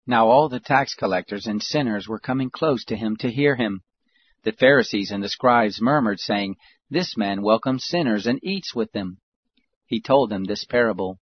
Now all the tax collectors and sinners were coming close to him to hear him. The Pharisees and the scribes murmured, saying, "This man welcomes sinners and eats with them." He told them this parable.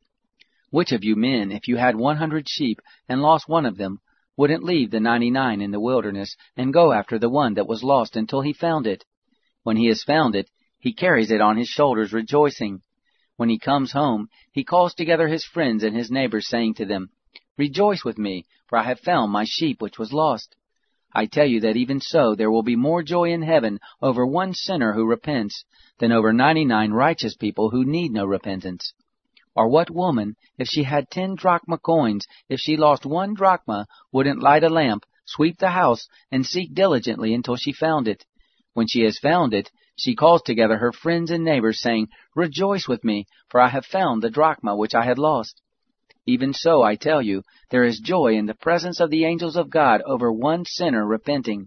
"Which of you men, if you had 100 sheep, and lost one of them, wouldn't leave the 99 in the wilderness, and go after the one that was lost until he found it? When he has found it, he carries it on his shoulders, rejoicing. When he comes home, he calls together his friends and his neighbors, saying to them, 'Rejoice with me, for I have found my sheep which was lost.' I tell you that even so there will be more joy in heaven over one sinner who repents than over 99 righteous people who need no repentance. Or what woman, if she had 10 drachma coins, if she lost 1 drachma, wouldn't light a lamp, sweep the house, and seek diligently until she found it? When she has found it, she calls together her friends and neighbors, saying, 'Rejoice with me, for I have found the drachma which I had lost.' Even so, I tell you, there is joy in the presence of the angels of God over one sinner repenting."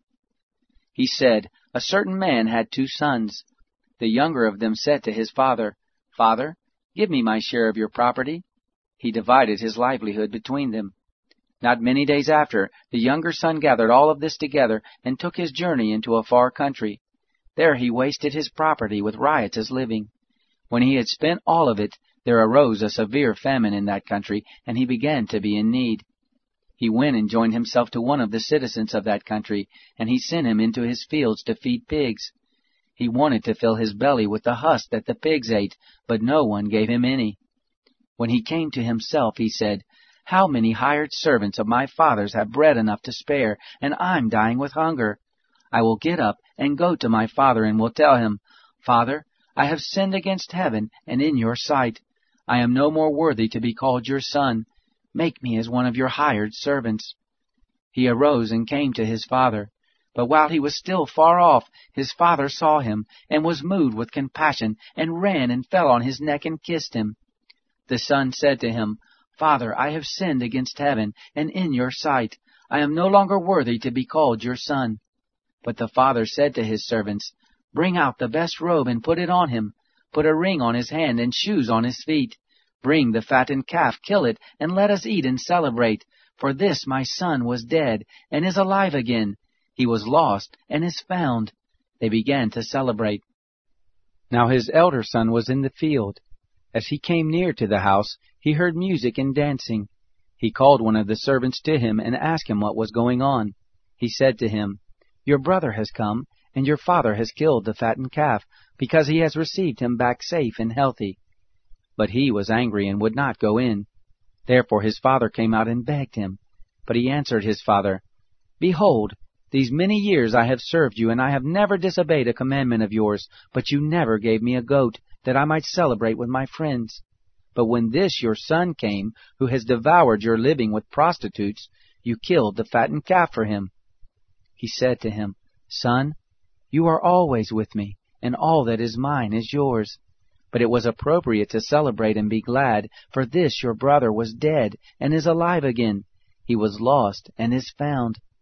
He said, "A certain man had 2 sons. The younger of them said to his father, 'Father, give me my share of your property.' He divided his livelihood between them. Not many days after, the younger son gathered all of this together and took his journey into a far country. There he wasted his property with riotous living. When he had spent all of it, there arose a severe famine in that country, and he began to be in need. He went and joined himself to one of the citizens of that country, and he sent him into his fields to feed pigs. He wanted to fill his belly with the husk that the pigs ate, but no one gave him any. When he came to himself, he said, 'How many hired servants of my father's have bread enough to spare, and I'm dying with hunger? I will get up and go to my father and will tell him, Father, I have sinned against heaven and in your sight. I am no more worthy to be called your son. Make me as one of your hired servants.' He arose and came to his father. But while he was still far off, his father saw him, and was moved with compassion, and ran and fell on his neck and kissed him. The son said to him, 'Father, I have sinned against heaven and in your sight. I am no longer worthy to be called your son.' But the father said to his servants, 'Bring out the best robe and put it on him. Put a ring on his hand and shoes on his feet. Bring the fattened calf, kill it, and let us eat and celebrate. For this my son was dead, and is alive again. He was lost, and is found.' They began to celebrate. Now his elder son was in the field. As he came near to the house, he heard music and dancing. He called one of the servants to him and asked him what was going on. He said to him, 'Your brother has come, and your father has killed the fattened calf, because he has received him back safe and healthy.' But he was angry and would not go in. Therefore his father came out and begged him. But he answered his father, 'Behold, these many years I have served you, and I have never disobeyed a commandment of yours, but you never gave me a goat, that I might celebrate with my friends. But when this your son came, who has devoured your living with prostitutes, you killed the fattened calf for him.' He said to him, 'Son, you are always with me, and all that is mine is yours. But it was appropriate to celebrate and be glad, for this your brother was dead, and is alive again. He was lost, and is found.'